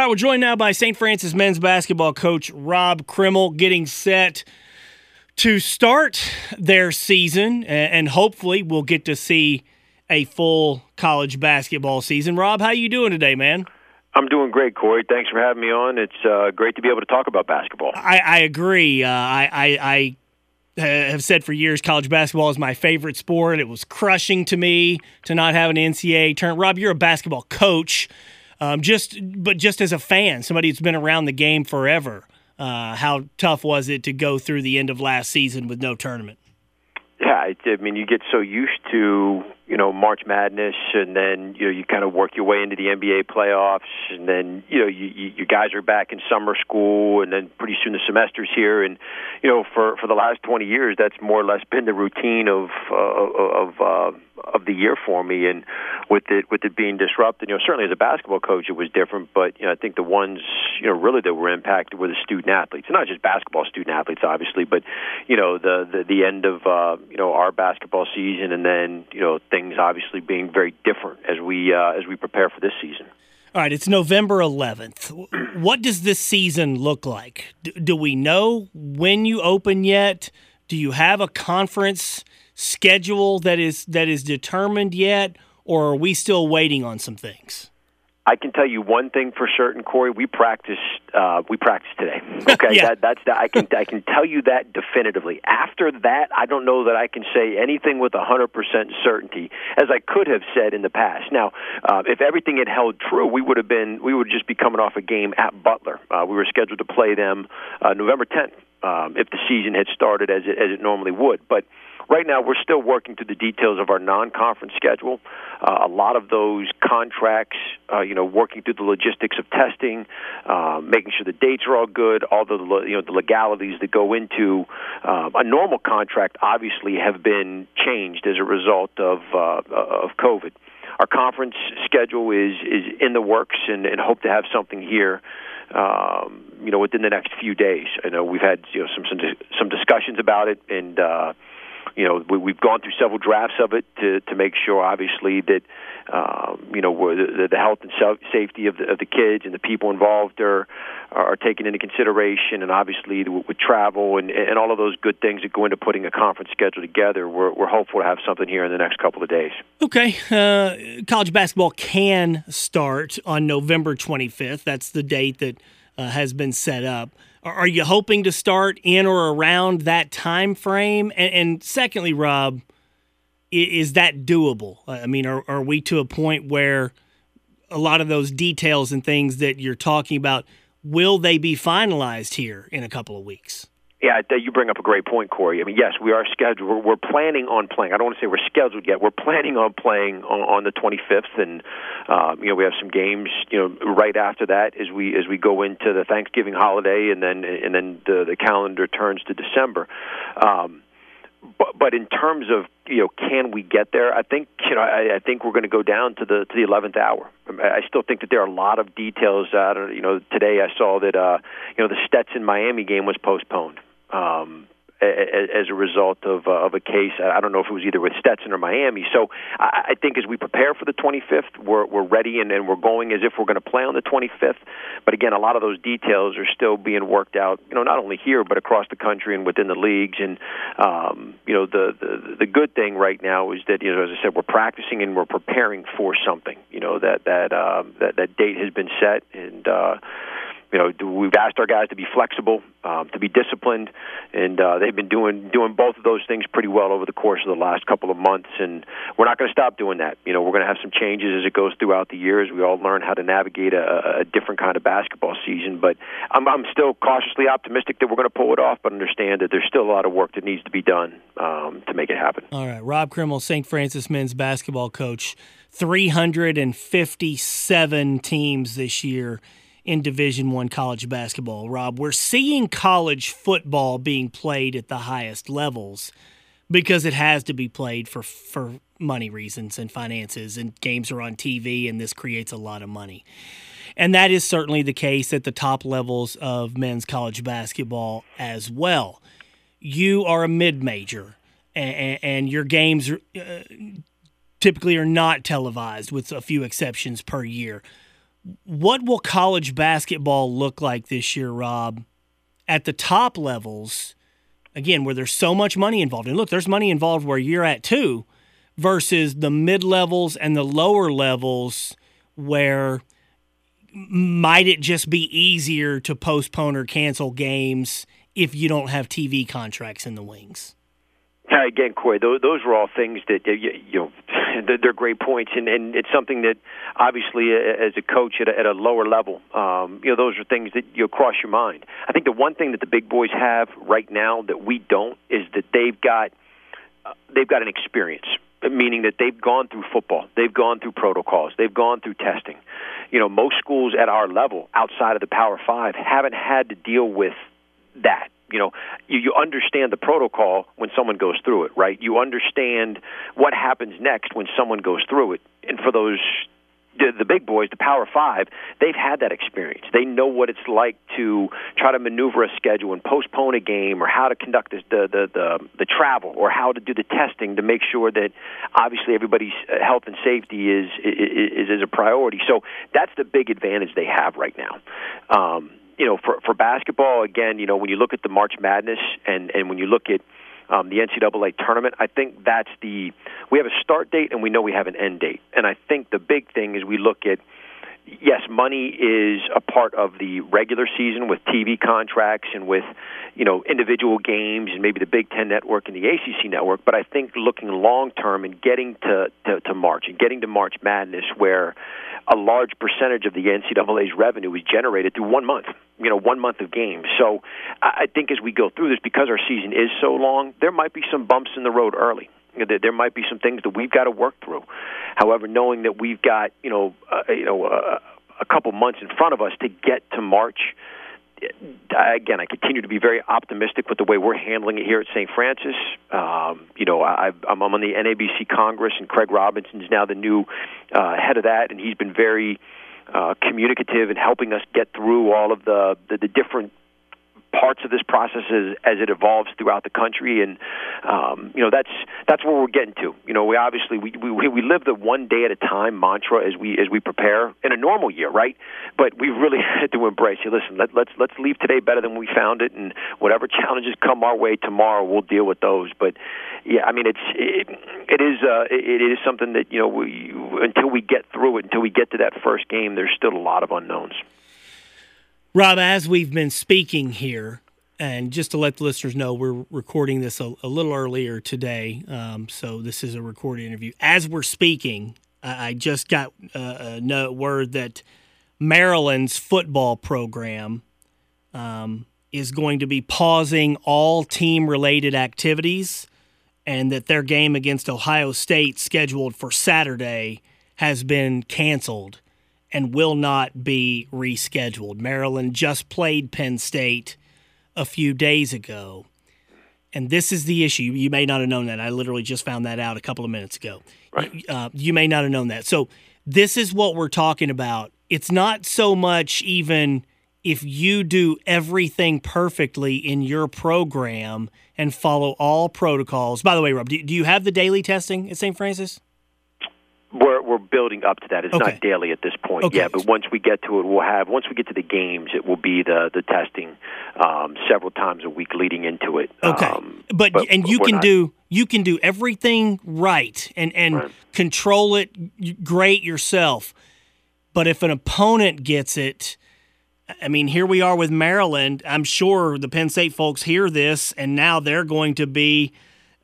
All right, we're joined now by St. Francis men's basketball coach Rob Krimmel, getting set to start their season, and hopefully we'll get to see a full college basketball season. Rob, how you doing today, man? I'm doing great, Corey. Thanks for having me on. It's great to be able to talk about basketball. I agree. I have said for years college basketball is my favorite sport. It was crushing to me to not have an NCAA tournament. Rob, you're a basketball coach. Just as a fan, somebody who's been around the game forever, how tough was it to go through the end of last season with no tournament? Yeah, you get so used to, March Madness, and then, you kind of work your way into the NBA playoffs, and then, you guys are back in summer school, and then pretty soon the semester's here, and, for the last 20 years, that's more or less been the routine of the year for me, and with it being disrupted, certainly as a basketball coach it was different, but I think the ones really that were impacted were the student athletes, and not just basketball student athletes obviously, but the end of our basketball season, and then things obviously being very different as we prepare for this season. All right, it's November 11th. What does this season look like? Do we know when you open yet? Do you have a conference schedule that is determined yet, or are we still waiting on some things? I can tell you one thing for certain, Corey. We practiced today. Okay, Yeah. I can tell you that definitively. After that, I don't know that I can say anything with 100% certainty, as I could have said in the past. Now, if everything had held true, we would just be coming off a game at Butler. We were scheduled to play them November 10th. If the season had started as it normally would, but right now we're still working through the details of our non-conference schedule. A lot of those contracts, working through the logistics of testing, making sure the dates are all good, all the legalities that go into a normal contract obviously have been changed as a result of COVID. Our conference schedule is in the works, and hope to have something here within the next few days. I know we've had some discussions about it, and we've gone through several drafts of it to make sure, obviously, that the health and safety of the kids and the people involved are taken into consideration, and obviously with travel and all of those good things that go into putting a conference schedule together, we're hopeful to have something here in the next couple of days. Okay. College basketball can start on November 25th. That's the date that has been set up. Are you hoping to start in or around that time frame? And secondly, Rob, is that doable? I mean, are we to a point where a lot of those details and things that you're talking about, will they be finalized here in a couple of weeks? Yeah, you bring up a great point, Corey. I mean, yes, we are scheduled. We're planning on playing. I don't want to say we're scheduled yet. We're planning on playing on the 25th, and we have some games, right after that as we go into the Thanksgiving holiday, and then the calendar turns to December. But in terms of can we get there? I think I think we're going to go down to the 11th hour. I still think that there are a lot of details. Today I saw that the Stetson Miami game was postponed as a result of a case. I don't know if it was either with Stetson or Miami. So I think as we prepare for the 25th, we're ready, and we're going as if we're going to play on the 25th. But again, a lot of those details are still being worked out, not only here but across the country and within the leagues. And the good thing right now is that as I said, we're practicing and we're preparing for something. That date has been set, and we've asked our guys to be flexible, to be disciplined, and they've been doing both of those things pretty well over the course of the last couple of months, and we're not going to stop doing that. We're going to have some changes as it goes throughout the year, as we all learn how to navigate a different kind of basketball season, but I'm still cautiously optimistic that we're going to pull it off, but understand that there's still a lot of work that needs to be done to make it happen. All right, Rob Krimmel, St. Francis men's basketball coach, 357 teams this year in Division I college basketball. Rob, we're seeing college football being played at the highest levels because it has to be played for money reasons and finances, and games are on TV, and this creates a lot of money. And that is certainly the case at the top levels of men's college basketball as well. You are a mid-major, and your games typically are not televised, with a few exceptions per year. What will college basketball look like this year, Rob, at the top levels, again, where there's so much money involved? And look, there's money involved where you're at too, versus the mid-levels and the lower levels where might it just be easier to postpone or cancel games if you don't have TV contracts in the wings? Again, Corey, those are all things that they're great points, and it's something that obviously, as a coach at a lower level, those are things that cross your mind. I think the one thing that the big boys have right now that we don't is that they've got an experience, meaning that they've gone through football, they've gone through protocols, they've gone through testing. Most schools at our level, outside of the Power Five, haven't had to deal with that. You understand the protocol when someone goes through it, right? You understand what happens next when someone goes through it. And for the big boys, the Power Five, they've had that experience. They know what it's like to try to maneuver a schedule and postpone a game, or how to conduct the travel, or how to do the testing to make sure that obviously everybody's health and safety is a priority. So that's the big advantage they have right now. For basketball, again, when you look at the March Madness and when you look at the NCAA tournament, I think we have a start date and we know we have an end date. And I think the big thing is we look at, yes, money is a part of the regular season with TV contracts and with, individual games and maybe the Big Ten Network and the ACC Network. But I think looking long term and getting to March and getting to March Madness, where a large percentage of the NCAA's revenue is generated through 1 month, 1 month of games. So I think as we go through this, because our season is so long, there might be some bumps in the road early. There might be some things that we've got to work through. However, knowing that we've got a couple months in front of us to get to March, again, I continue to be very optimistic with the way we're handling it here at St. Francis. I'm on the NABC Congress, and Craig Robinson's now the new head of that, and he's been very communicative in helping us get through all of the different parts of this process as it evolves throughout the country, and that's where we're getting to. We obviously we live the one day at a time mantra as we prepare in a normal year, right? But we really had to embrace. Listen, let's leave today better than we found it, and whatever challenges come our way tomorrow, we'll deal with those. But yeah, I mean, it is something that until we get through it, until we get to that first game, there's still a lot of unknowns. Rob, as we've been speaking here, and just to let the listeners know, we're recording this a little earlier today, so this is a recorded interview. As we're speaking, I just got word that Maryland's football program is going to be pausing all team-related activities, and that their game against Ohio State, scheduled for Saturday, has been canceled and will not be rescheduled. Maryland just played Penn State a few days ago. And this is the issue. You may not have known that. I literally just found that out a couple of minutes ago. Right. You may not have known that. So this is what we're talking about. It's not so much even if you do everything perfectly in your program and follow all protocols. By the way, Rob, do you have the daily testing at St. Francis? We're building up to that. It's not daily at this point. Okay. Yeah, but once we get to it, once we get to the games, it will be the testing several times a week leading into it. Okay. But you can do everything right and right. Control it great yourself. But if an opponent gets it, I mean, here we are with Maryland. I'm sure the Penn State folks hear this, and now they're going to be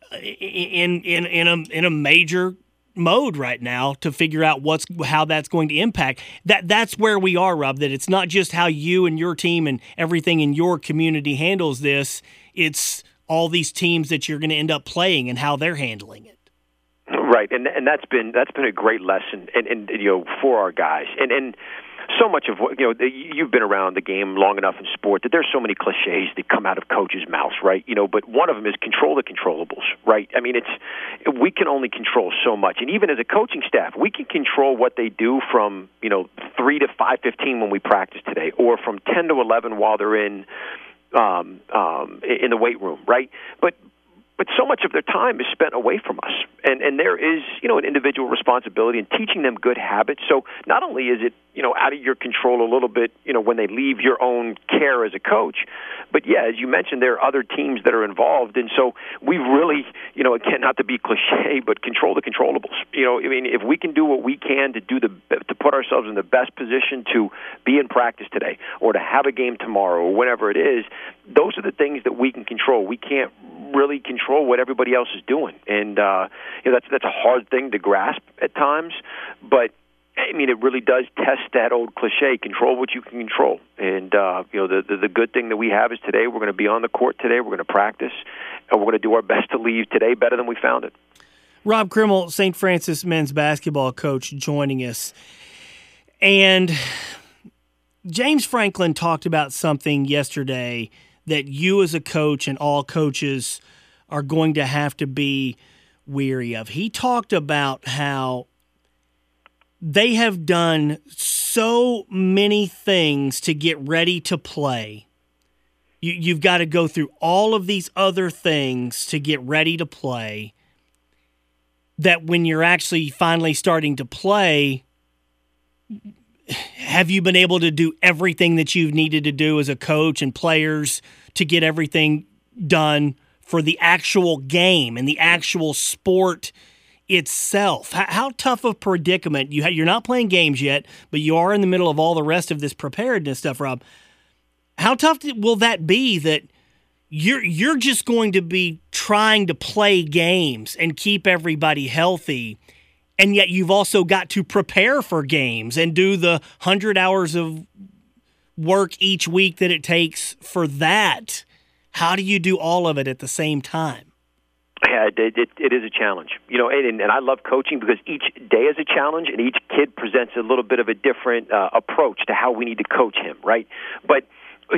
in a major mode right now to figure out how that's going to impact. That's where we are, Rob, that it's not just how you and your team and everything in your community handles this, it's all these teams that you're going to end up playing and how they're handling it. Right, and that's been a great lesson and for our guys. And so much of what you've been around the game long enough in sport that there's so many cliches that come out of coaches' mouths, right? But one of them is control the controllables, right? I mean, we can only control so much, and even as a coaching staff, we can control what they do from 3 to 5:15 when we practice today, or from 10 to 11 while they're in the weight room, right? But but so much of their time is spent away from us. And there is, an individual responsibility in teaching them good habits. So not only is it, out of your control a little bit, when they leave your own care as a coach, but yeah, as you mentioned, there are other teams that are involved. And so we really, again, not to be cliche, but control the controllables. If we can do what we can to put ourselves in the best position to be in practice today or to have a game tomorrow or whenever it is, those are the things that we can control. We can't really control what everybody else is doing. And that's a hard thing to grasp at times, but it really does test that old cliche: control what you can control. And the good thing that we have is today we're going to be on the court today. We're going to practice, and we're going to do our best to leave today better than we found it. Rob Krimmel, St. Francis men's basketball coach, joining us. And James Franklin talked about something yesterday that you as a coach and all coaches are going to have to be weary of. He talked about how they have done so many things to get ready to play. You've got to go through all of these other things to get ready to play, that when you're actually finally starting to play, have you been able to do everything that you've needed to do as a coach and players to get everything done for the actual game and the actual sport itself? How tough of a predicament you're not playing games yet, but you are in the middle of all the rest of this preparedness stuff, Rob. How tough will that be, that you're just going to be trying to play games and keep everybody healthy, and yet you've also got to prepare for games and do the 100 hours of work each week that it takes for that? How do you do all of it at the same time? Yeah, it is a challenge, and I love coaching because each day is a challenge, and each kid presents a little bit of a different approach to how we need to coach him, right? But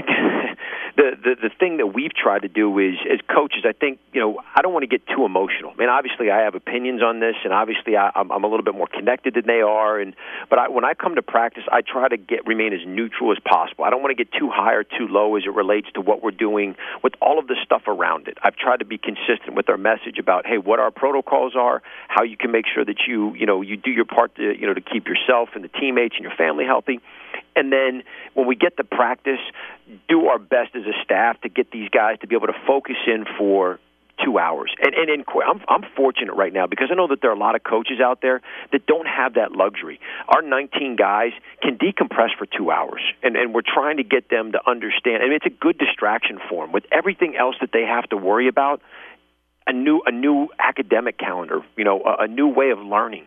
the thing that we've tried to do is, as coaches, I think, I don't want to get too emotional. Obviously, I have opinions on this, and obviously, I'm a little bit more connected than they are. But when I come to practice, I try to remain as neutral as possible. I don't want to get too high or too low as it relates to what we're doing with all of the stuff around it. I've tried to be consistent with our message about, hey, what our protocols are, how you can make sure that you do your part to keep yourself and the teammates and your family healthy. And then when we get to practice, do our best as a staff to get these guys to be able to focus in for 2 hours. And I'm fortunate right now because I know that there are a lot of coaches out there that don't have that luxury. Our 19 guys can decompress for 2 hours, and we're trying to get them to understand. It's a good distraction for them with everything else that they have to worry about. A new academic calendar, a new way of learning.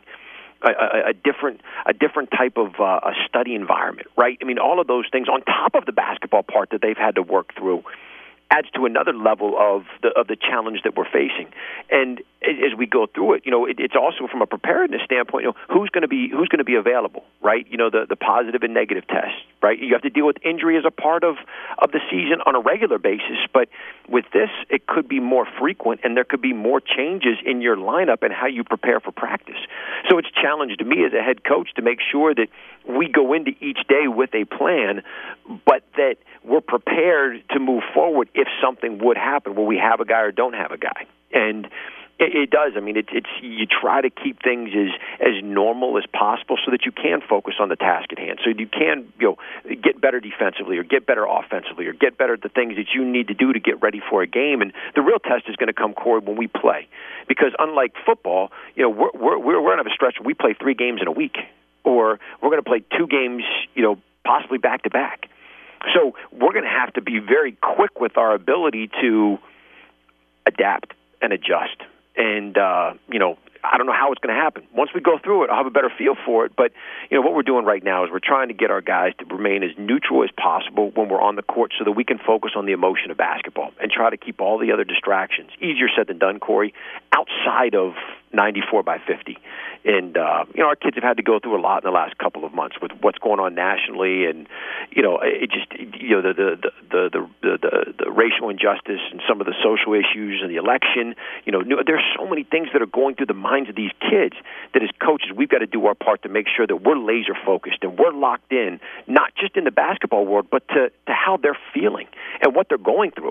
A different type of a study environment, right? All of those things on top of the basketball part that they've had to work through adds to another level of the challenge that we're facing. And as we go through it, it's also from a preparedness standpoint, who's going to be available, right? The positive and negative tests, right? You have to deal with injury as a part of the season on a regular basis, but with this, it could be more frequent, and there could be more changes in your lineup and how you prepare for practice. So it's a challenge to me as a head coach to make sure that we go into each day with a plan, but that we're prepared to move forward if something would happen where we have a guy or don't have a guy. And it does. It's you try to keep things as normal as possible so that you can focus on the task at hand. So you can get better defensively or get better offensively or get better at the things that you need to do to get ready for a game. And the real test is going to come, Corey, when we play, because unlike football, we're going to have a stretch where we play 3 games in a week, or we're going to play 2 games, possibly back to back. So we're going to have to be very quick with our ability to adapt and adjust. And, I don't know how it's going to happen. Once we go through it, I'll have a better feel for it. But, what we're doing right now is we're trying to get our guys to remain as neutral as possible when we're on the court so that we can focus on the emotion of basketball and try to keep all the other distractions, easier said than done, Corey, outside of 94 by 50. And, our kids have had to go through a lot in the last couple of months with what's going on nationally, and, it just, the racial injustice and some of the social issues and the election. There's so many things that are going through the minds of these kids that as coaches, we've got to do our part to make sure that we're laser focused and we're locked in, not just in the basketball world, but to how they're feeling and what they're going through.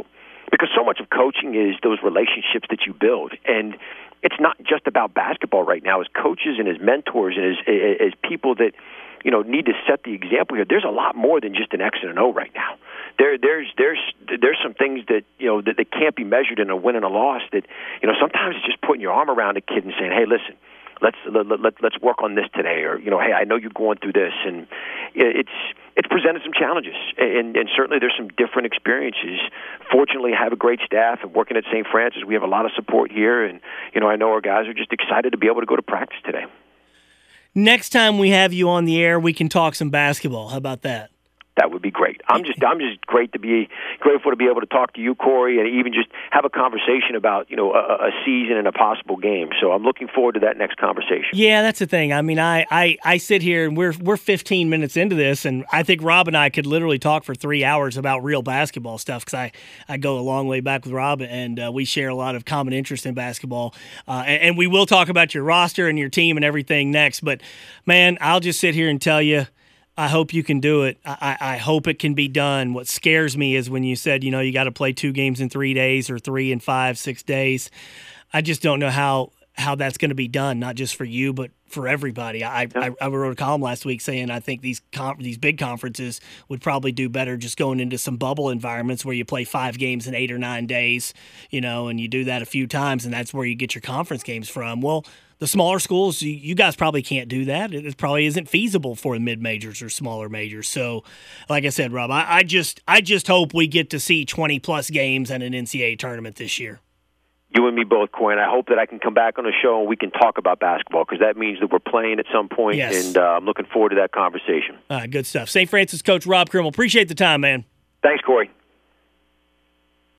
because so much of coaching is those relationships that you build. And it's not just about basketball right now. As coaches and as mentors and as people that, need to set the example here, there's a lot more than just an X and an O right now. There's some things that, that can't be measured in a win and a loss that, sometimes it's just putting your arm around a kid and saying, hey, listen, let's work on this today, or hey, I know you're going through this, and it's presented some challenges, and certainly there's some different experiences. Fortunately, I have a great staff, and working at St. Francis, we have a lot of support here, and I know our guys are just excited to be able to go to practice today. Next time we have you on the air, we can talk some basketball. How about that? That would be great. I'm just grateful to be able to talk to you, Corey, and even just have a conversation about a season and a possible game. So I'm looking forward to that next conversation. Yeah, that's the thing. I mean, I sit here and we're 15 minutes into this, and I think Rob and I could literally talk for 3 hours about real basketball stuff, because I go a long way back with Rob, and we share a lot of common interest in basketball. And we will talk about your roster and your team and everything next. But man, I'll just sit here and tell you, I hope you can do it. I hope it can be done. What scares me is when you said, you got to play 2 games in 3 days, or 3 and 5, 6 days. I just don't know how that's going to be done, not just for you, but for everybody. I wrote a column last week saying I think these big conferences would probably do better just going into some bubble environments where you play 5 games in 8 or 9 days, and you do that a few times, and that's where you get your conference games from. Well, the smaller schools, you guys probably can't do that. It probably isn't feasible for the mid-majors or smaller majors. So, like I said, Rob, I just hope we get to see 20-plus games in an NCAA tournament this year. You and me both, Corey, and I hope that I can come back on the show and we can talk about basketball, because that means that we're playing at some point, yes. And I'm looking forward to that conversation. Good stuff. St. Francis coach Rob Krimmel, appreciate the time, man. Thanks, Corey.